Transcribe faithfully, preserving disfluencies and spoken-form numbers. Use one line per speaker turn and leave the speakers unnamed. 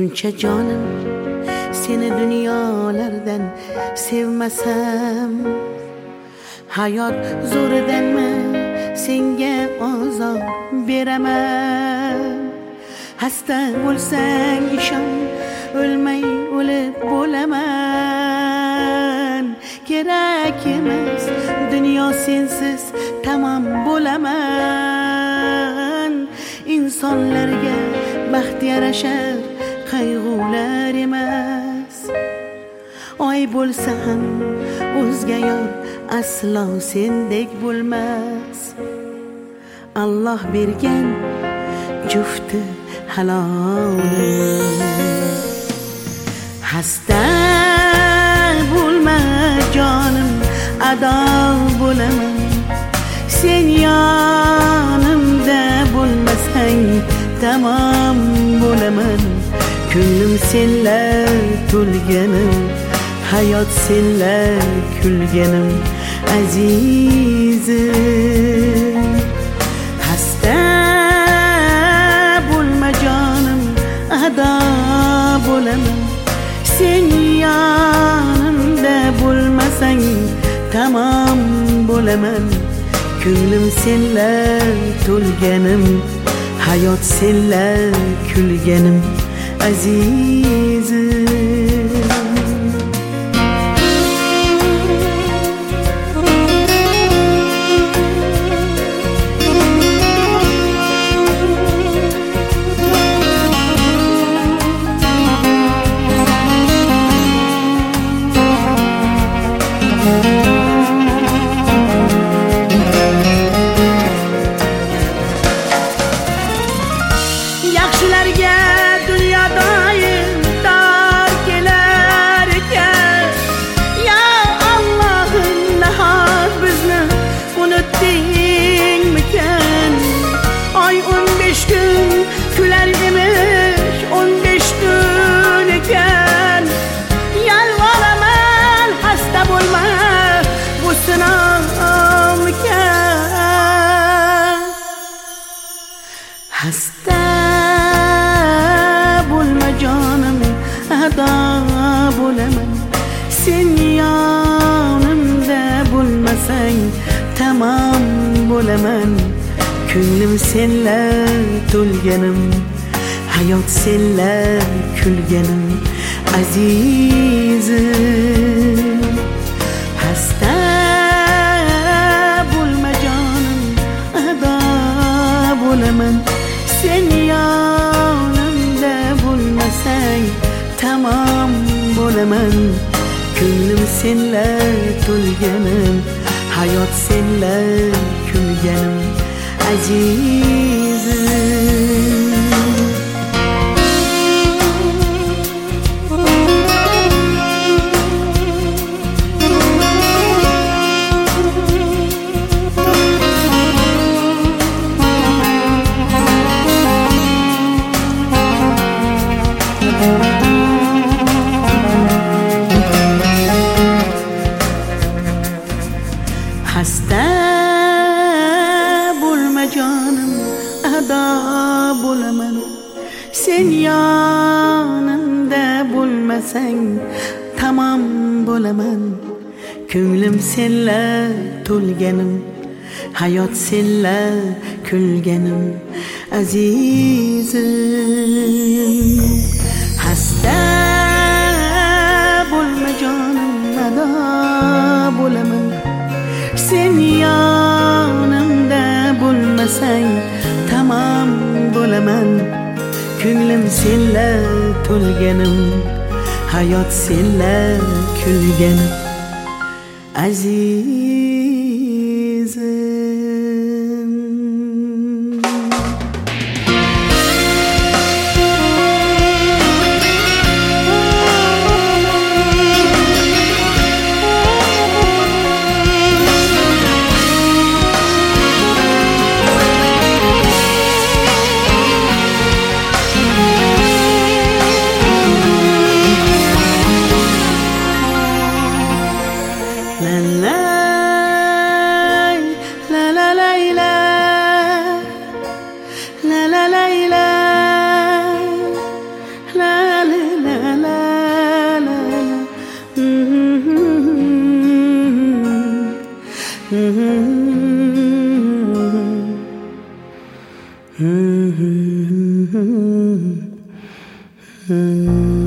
Buncha jonim seni dunyolardan sevmasam, hayot zo'ridanmi senga ozor beraman. Hasta bo'lsang ishon, o'lmay o'lib bo'laman. Kerak emas dunyo sensiz tamom bo'laman. Insonlarga baxt yarashar qayg'ular emas. Oy bo'lsa ham o'zga yor aslo sendek bo'lmas. Alloh bergan jufti halolim. Hasta bo'lma jonim, ado bo'laman. Sen yonimda bo'lmasang tamom bo'laman. Ko'nglim senlar to'lganim, hayot senlar kulganim azizim. Hasta bo'lma jonim, ado bo'laman. Sen yonimda bo'lmasang tamom bo'laman. Ko'nglim senlar to'lganim, hayot senlar kulganim azizim. Yaxshilarga dunyo doim dar kelar ekan. Ya Allohim, nahot bizni unutdingmikan? Oy o'n besh kun kular emish, o'n besh kun ekan. Yalvoraman, hasta bo'lma, bu sinovmikan. Hasta bo'lma jonim, ado bo'laman. Sen yonimda bo'lmasang tamom bo'laman. Ko'nglim senlar to'lganim, hayot senlar kulganim azizim. Hasta bo'lma jonim, ado bo'laman. Sen yonimda bo'lmasang tamom bo'laman. Ko'nglim senlar to'lganim, hayot senlar kulganim azizim. Hasta bo'lma jonim, ado bo'laman. Sen yonimda bo'lmasang tamom bo'laman. Ko'nglim senlar to'lganim, hayot senlar kulganim azizim. Hasta bo'lma jonim, ado bo'laman. Sen yonimda bo'lmasang tamom bo'laman. Ko'nglim senlar to'lganim, hayot senlar kulganim azizim. La la bo'laman.